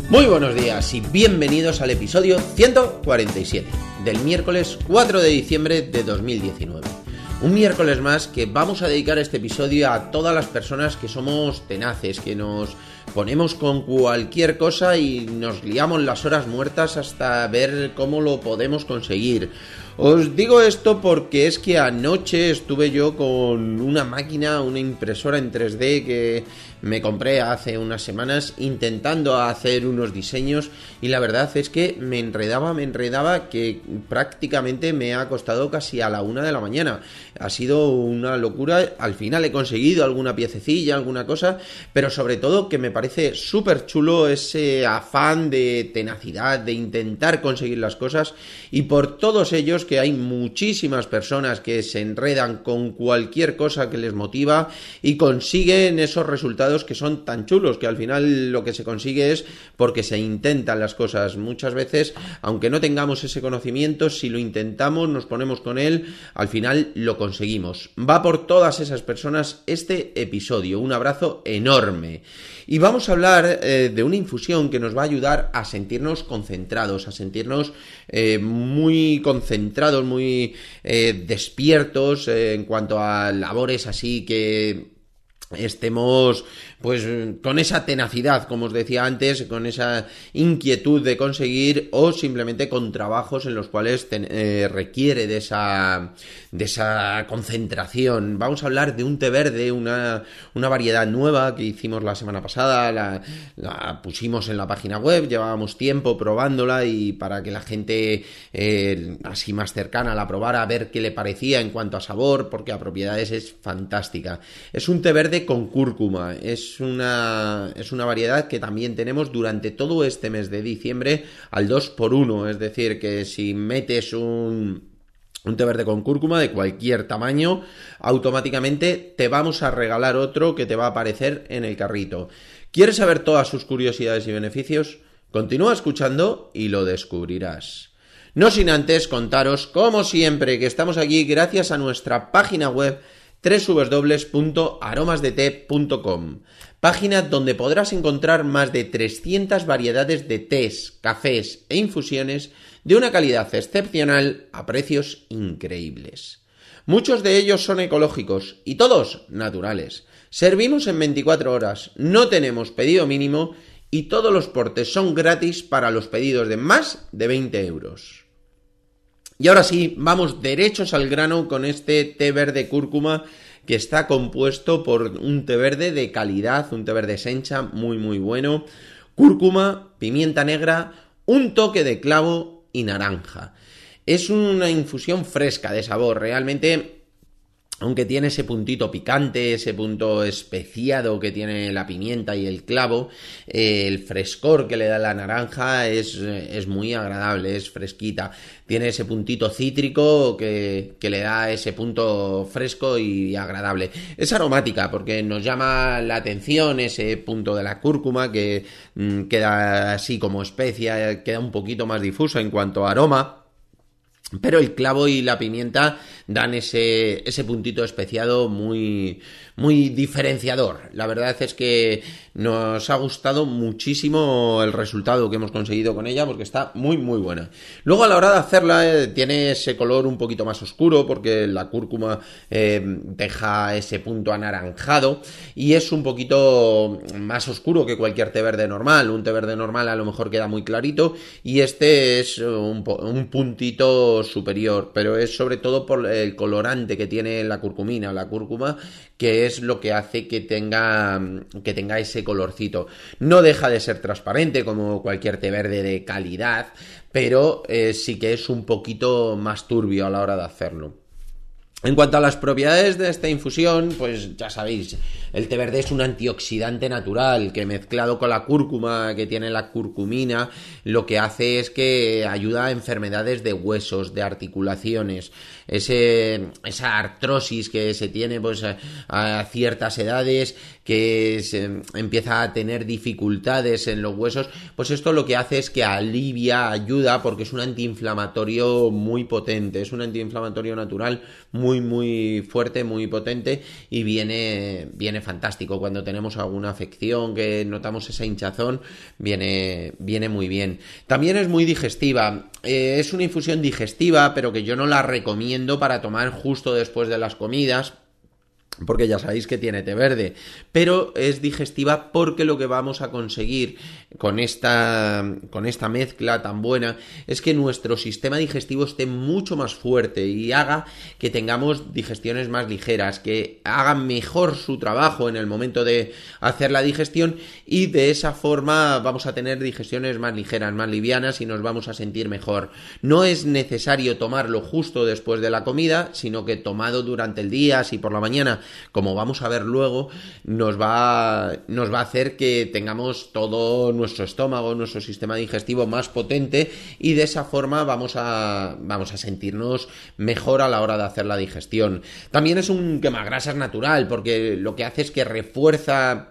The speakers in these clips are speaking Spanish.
Muy buenos días y bienvenidos al episodio 147 del miércoles 4 de diciembre de 2019. Un miércoles más que vamos a dedicar este episodio a todas las personas que somos tenaces, que nos ponemos con cualquier cosa y nos liamos las horas muertas hasta ver cómo lo podemos conseguir. Os digo esto porque es que anoche estuve yo con una máquina, una impresora en 3D que me compré hace unas semanas intentando hacer unos diseños y la verdad es que me enredaba que prácticamente me ha costado casi a la 1 de la mañana. Ha sido una locura, al final he conseguido alguna piececilla, alguna cosa, pero sobre todo que me parece súper chulo ese afán de tenacidad, de intentar conseguir las cosas y por todos ellos que hay muchísimas personas que se enredan con cualquier cosa que les motiva y consiguen esos resultados que son tan chulos, que al final lo que se consigue es porque se intentan las cosas. Muchas veces, aunque no tengamos ese conocimiento, si lo intentamos, nos ponemos con él, al final lo conseguimos. Va por todas esas personas este episodio. Un abrazo enorme. Y vamos a hablar de una infusión que nos va a ayudar a sentirnos concentrados, a sentirnos muy concentrados, muy despiertos en cuanto a labores así que estemos pues con esa tenacidad, como os decía antes, con esa inquietud de conseguir o simplemente con trabajos en los cuales requiere de esa concentración. Vamos a hablar de un té verde, una variedad nueva que hicimos la semana pasada, la pusimos en la página web, llevábamos tiempo probándola y para que la gente así más cercana la probara, a ver qué le parecía en cuanto a sabor, porque a propiedades es fantástica. Es un té verde con cúrcuma, es una variedad que también tenemos durante todo este mes de diciembre al 2x1, es decir, que si metes un té verde con cúrcuma de cualquier tamaño, automáticamente te vamos a regalar otro que te va a aparecer en el carrito. ¿Quieres saber todas sus curiosidades y beneficios? Continúa escuchando y lo descubrirás. No sin antes contaros, como siempre, que estamos aquí gracias a nuestra página web www.aromasdete.com, página donde podrás encontrar más de 300 variedades de tés, cafés e infusiones de una calidad excepcional a precios increíbles. Muchos de ellos son ecológicos y todos naturales. Servimos en 24 horas, no tenemos pedido mínimo y todos los portes son gratis para los pedidos de más de 20 euros. Y ahora sí, vamos derechos al grano con este té verde cúrcuma que está compuesto por un té verde de calidad, un té verde sencha muy muy bueno, cúrcuma, pimienta negra, un toque de clavo y naranja. Es una infusión fresca de sabor, realmente. Aunque tiene ese puntito picante, ese punto especiado que tiene la pimienta y el clavo, el frescor que le da la naranja es muy agradable, es fresquita. Tiene ese puntito cítrico que le da ese punto fresco y agradable. Es aromática porque nos llama la atención ese punto de la cúrcuma que queda así como especia, queda un poquito más difuso en cuanto a aroma. Pero el clavo y la pimienta dan ese puntito especiado muy, muy diferenciador. La verdad es que nos ha gustado muchísimo el resultado que hemos conseguido con ella porque está muy muy buena. Luego a la hora de hacerla tiene ese color un poquito más oscuro porque la cúrcuma deja ese punto anaranjado y es un poquito más oscuro que cualquier té verde normal. Un té verde normal a lo mejor queda muy clarito y este es un puntito superior, pero es sobre todo por el colorante que tiene la cúrcuma, que es lo que hace que tenga ese colorcito. No deja de ser transparente como cualquier té verde de calidad, pero sí que es un poquito más turbio a la hora de hacerlo. En cuanto a las propiedades de esta infusión, pues ya sabéis, el té verde es un antioxidante natural que mezclado con la cúrcuma que tiene la curcumina, lo que hace es que ayuda a enfermedades de huesos, de articulaciones, esa artrosis que se tiene pues a ciertas edades, que se empieza a tener dificultades en los huesos, pues esto lo que hace es que alivia, ayuda, porque es un antiinflamatorio muy potente, es un antiinflamatorio natural muy muy muy fuerte, muy potente y viene fantástico. Cuando tenemos alguna afección, que notamos esa hinchazón, viene muy bien. También es muy digestiva. Es una infusión digestiva, pero que yo no la recomiendo para tomar justo después de las comidas, porque ya sabéis que tiene té verde, pero es digestiva porque lo que vamos a conseguir con esta mezcla tan buena es que nuestro sistema digestivo esté mucho más fuerte y haga que tengamos digestiones más ligeras, que hagan mejor su trabajo en el momento de hacer la digestión, y de esa forma vamos a tener digestiones más ligeras, más livianas, y nos vamos a sentir mejor. No es necesario tomarlo justo después de la comida, sino que tomado durante el día, si por la mañana, como vamos a ver luego, nos va a hacer que tengamos todo nuestro estómago, nuestro sistema digestivo más potente, y de esa forma vamos a sentirnos mejor a la hora de hacer la digestión. También es un quemagrasas natural, porque lo que hace es que refuerza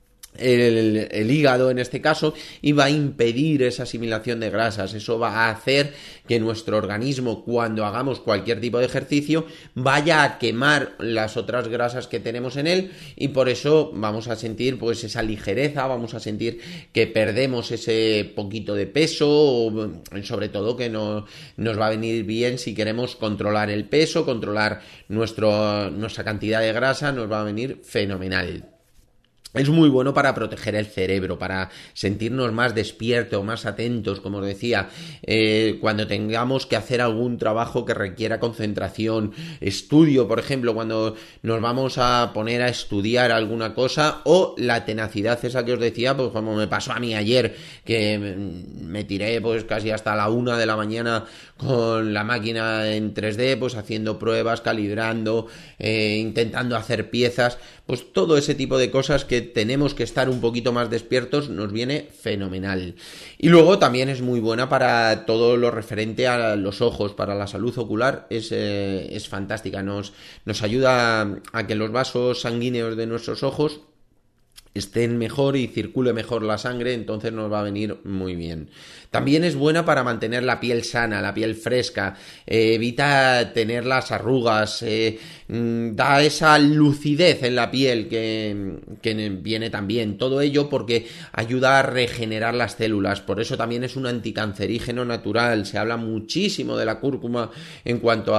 el hígado en este caso, y va a impedir esa asimilación de grasas. Eso va a hacer que nuestro organismo, cuando hagamos cualquier tipo de ejercicio, vaya a quemar las otras grasas que tenemos en él, y por eso vamos a sentir pues esa ligereza, vamos a sentir que perdemos ese poquito de peso, o sobre todo que nos va a venir bien si queremos controlar el peso, controlar nuestra cantidad de grasa, nos va a venir fenomenal. Es muy bueno para proteger el cerebro, para sentirnos más despiertos, más atentos, como os decía, cuando tengamos que hacer algún trabajo que requiera concentración, estudio, por ejemplo, cuando nos vamos a poner a estudiar alguna cosa, o la tenacidad esa que os decía, pues como me pasó a mí ayer, que me tiré pues casi hasta la 1 de la mañana con la máquina en 3D, pues haciendo pruebas, calibrando, intentando hacer piezas, pues todo ese tipo de cosas que tenemos que estar un poquito más despiertos, nos viene fenomenal. Y luego también es muy buena para todo lo referente a los ojos, para la salud ocular, es fantástica, nos ayuda a que los vasos sanguíneos de nuestros ojos estén mejor y circule mejor la sangre, entonces nos va a venir muy bien. También es buena para mantener la piel sana, la piel fresca, evita tener las arrugas, da esa lucidez en la piel que viene también. Todo ello porque ayuda a regenerar las células, por eso también es un anticancerígeno natural. Se habla muchísimo de la cúrcuma en cuanto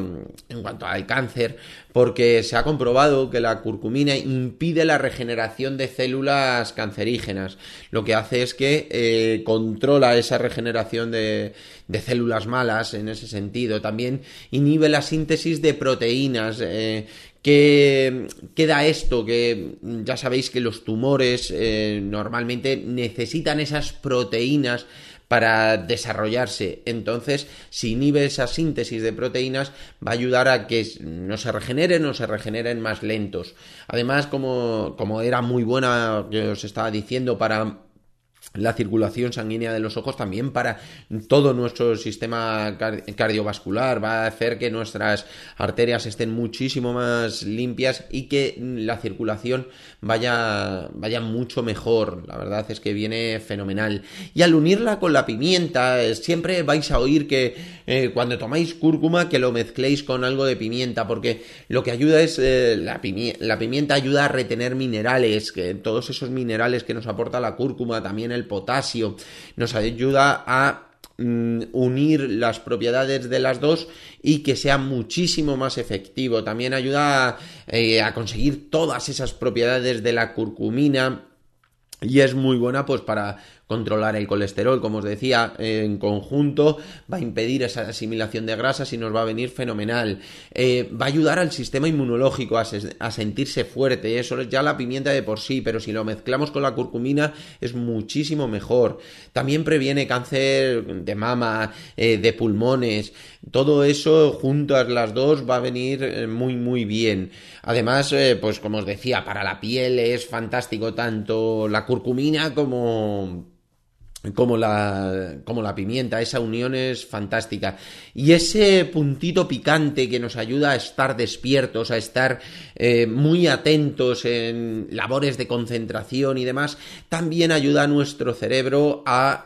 al cáncer, porque se ha comprobado que la curcumina impide la regeneración de células cancerígenas. Lo que hace es que controla esa regeneración de células malas en ese sentido. También inhibe la síntesis de proteínas. ¿Qué da esto? Que ya sabéis que los tumores normalmente necesitan esas proteínas para desarrollarse. Entonces, si inhibe esa síntesis de proteínas, va a ayudar a que no se regeneren más lentos. Además, como era muy buena, que os estaba diciendo, para la circulación sanguínea de los ojos, también para todo nuestro sistema cardiovascular, va a hacer que nuestras arterias estén muchísimo más limpias y que la circulación vaya mucho mejor. La verdad es que viene fenomenal. Y al unirla con la pimienta, siempre vais a oír que cuando tomáis cúrcuma, que lo mezcléis con algo de pimienta, porque lo que ayuda es la pimienta ayuda a retener minerales, que todos esos minerales que nos aporta la cúrcuma, también el potasio, nos ayuda a unir las propiedades de las dos y que sea muchísimo más efectivo. También ayuda a conseguir todas esas propiedades de la curcumina, y es muy buena pues para controlar el colesterol, como os decía, en conjunto va a impedir esa asimilación de grasas y nos va a venir fenomenal. Va a ayudar al sistema inmunológico a sentirse fuerte. Eso es ya la pimienta de por sí, pero si lo mezclamos con la curcumina es muchísimo mejor. También previene cáncer de mama, de pulmones. Todo eso, juntas las dos, va a venir muy muy bien. Además, pues como os decía, para la piel es fantástico tanto la curcumina como como la pimienta. Esa unión es fantástica. Y ese puntito picante que nos ayuda a estar despiertos, a estar muy atentos en labores de concentración y demás, también ayuda a nuestro cerebro a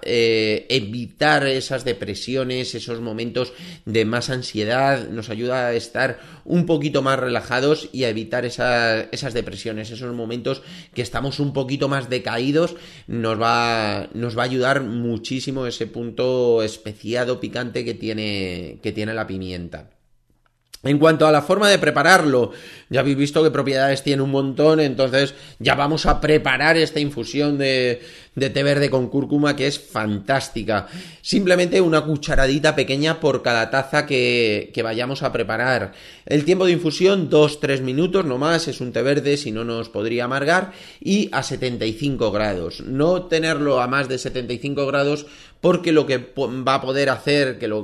evitar esas depresiones, esos momentos de más ansiedad, nos ayuda a estar un poquito más relajados y a evitar esas depresiones, esos momentos que estamos un poquito más decaídos. Nos va a ayudar muchísimo ese punto especiado picante que tiene la pimienta. En cuanto a la forma de prepararlo, ya habéis visto qué propiedades tiene un montón, entonces ya vamos a preparar esta infusión de té verde con cúrcuma, que es fantástica. Simplemente una cucharadita pequeña por cada taza que vayamos a preparar. El tiempo de infusión, 2-3 minutos, no más, es un té verde, si no nos podría amargar, y a 75 grados. No tenerlo a más de 75 grados, porque lo que va a poder hacer, que lo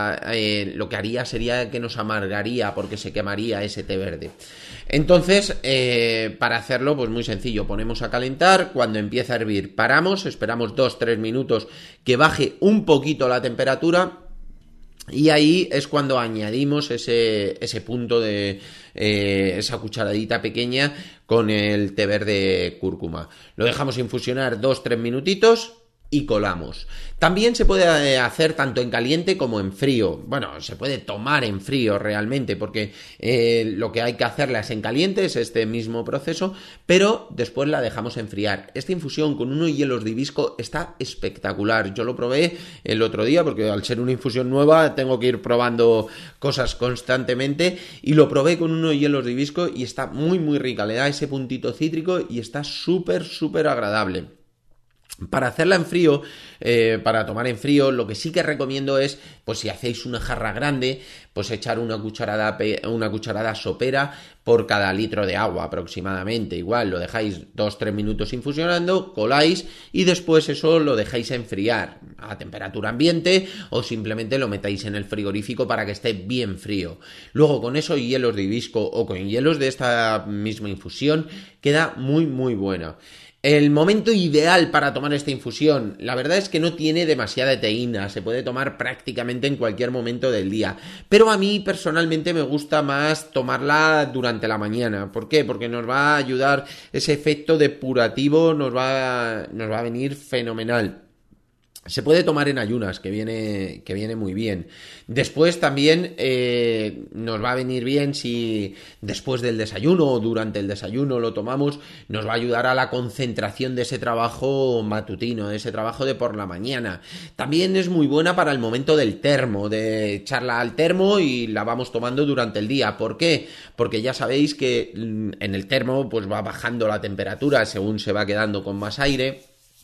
que haría sería que nos amargaría, porque se quemaría ese té verde. Entonces, para hacerlo, pues muy sencillo, ponemos a calentar, cuando empieza a hervir paramos, esperamos 2-3 minutos que baje un poquito la temperatura, y ahí es cuando añadimos ese punto de esa cucharadita pequeña con el té verde cúrcuma. Lo dejamos infusionar 2-3 minutitos y colamos. También se puede hacer tanto en caliente como en frío. Bueno, se puede tomar en frío realmente, porque lo que hay que hacerla es en caliente, es este mismo proceso, pero después la dejamos enfriar. Esta infusión con unos hielos de hibisco está espectacular. Yo lo probé el otro día, porque al ser una infusión nueva tengo que ir probando cosas constantemente, y lo probé con unos hielos de hibisco y está muy muy rica. Le da ese puntito cítrico y está súper súper agradable. Para hacerla en frío, para tomar en frío, lo que sí que recomiendo es, pues si hacéis una jarra grande, pues echar una cucharada sopera por cada litro de agua aproximadamente. Igual lo dejáis 2-3 minutos infusionando, coláis y después eso lo dejáis enfriar a temperatura ambiente, o simplemente lo metáis en el frigorífico para que esté bien frío. Luego con esos hielos de hibisco o con hielos de esta misma infusión queda muy muy buena. El momento ideal para tomar esta infusión, la verdad es que no tiene demasiada teína, se puede tomar prácticamente en cualquier momento del día, pero a mí personalmente me gusta más tomarla durante la mañana. ¿Por qué? Porque nos va a ayudar, ese efecto depurativo nos va a venir fenomenal. Se puede tomar en ayunas, que viene muy bien. Después también nos va a venir bien si después del desayuno o durante el desayuno lo tomamos, nos va a ayudar a la concentración de ese trabajo matutino, de ese trabajo de por la mañana. También es muy buena para el momento del termo, de echarla al termo y la vamos tomando durante el día. ¿Por qué? Porque ya sabéis que en el termo pues va bajando la temperatura según se va quedando con más aire.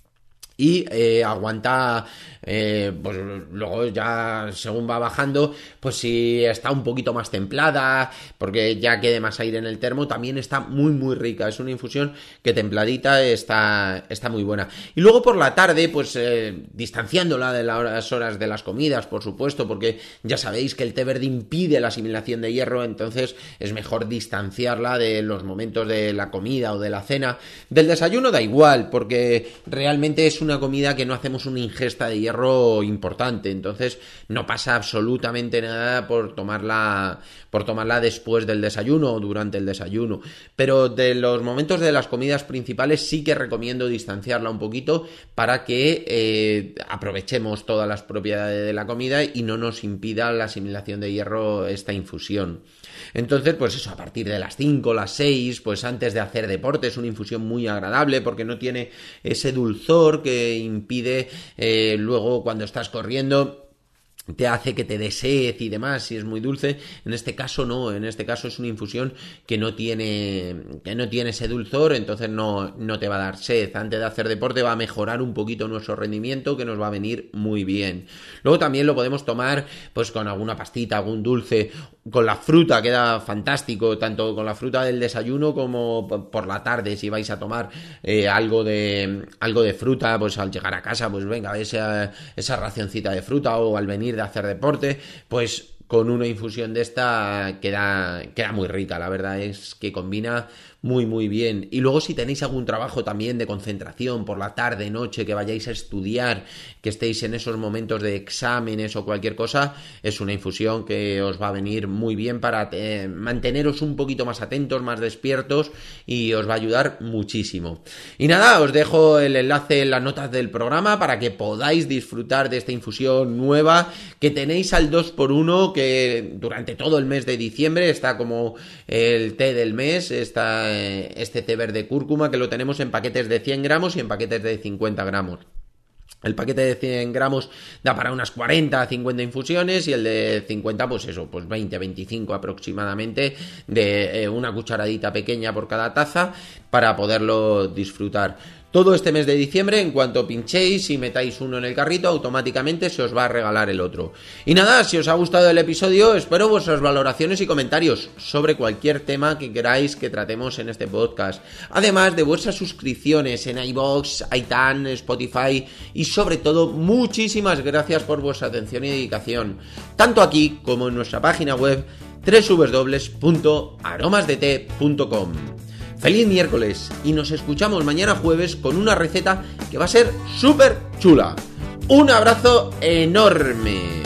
Y aguanta, pues luego ya según va bajando, pues si está un poquito más templada, porque ya quede más aire en el termo, también está muy muy rica. Es una infusión que templadita está muy buena. Y luego por la tarde, pues distanciándola de las horas de las comidas, por supuesto, porque ya sabéis que el té verde impide la asimilación de hierro, entonces es mejor distanciarla de los momentos de la comida o de la cena. Del desayuno da igual, porque realmente es una comida que no hacemos una ingesta de hierro importante, entonces no pasa absolutamente nada por tomarla después del desayuno o durante el desayuno. Pero de los momentos de las comidas principales sí que recomiendo distanciarla un poquito para que aprovechemos todas las propiedades de la comida y no nos impida la asimilación de hierro esta infusión. Entonces, pues eso, a partir de las 5, las 6, pues antes de hacer deporte, es una infusión muy agradable porque no tiene ese dulzor que impide luego cuando estás corriendo, te hace que te dé sed y demás, si es muy dulce. En este caso no, en este caso es una infusión que no tiene ese dulzor, entonces no te va a dar sed. Antes de hacer deporte va a mejorar un poquito nuestro rendimiento, que nos va a venir muy bien. Luego también lo podemos tomar pues con alguna pastita, algún dulce, con la fruta queda fantástico, tanto con la fruta del desayuno como por la tarde, si vais a tomar algo de fruta, pues al llegar a casa, pues venga, esa racioncita de fruta, o al venir de hacer deporte, pues con una infusión de esta queda muy rica. La verdad es que combina muy bien. Y luego si tenéis algún trabajo también de concentración por la tarde, noche, que vayáis a estudiar, que estéis en esos momentos de exámenes o cualquier cosa, es una infusión que os va a venir muy bien para manteneros un poquito más atentos, más despiertos, y os va a ayudar muchísimo. Y nada, os dejo el enlace en las notas del programa para que podáis disfrutar de esta infusión nueva que tenéis al 2x1, que durante todo el mes de diciembre está como el té del mes, está este té verde cúrcuma, que lo tenemos en paquetes de 100 gramos y en paquetes de 50 gramos. El paquete de 100 gramos da para unas 40 a 50 infusiones, y el de 50 pues 20, 25 aproximadamente, de una cucharadita pequeña por cada taza para poderlo disfrutar. Todo este mes de diciembre, en cuanto pinchéis y metáis uno en el carrito, automáticamente se os va a regalar el otro. Y nada, si os ha gustado el episodio, espero vuestras valoraciones y comentarios sobre cualquier tema que queráis que tratemos en este podcast. Además de vuestras suscripciones en iVoox, iTunes, Spotify, y sobre todo, muchísimas gracias por vuestra atención y dedicación, tanto aquí como en nuestra página web www.aromasdete.com. ¡Feliz miércoles! Y nos escuchamos mañana jueves con una receta que va a ser súper chula. ¡Un abrazo enorme!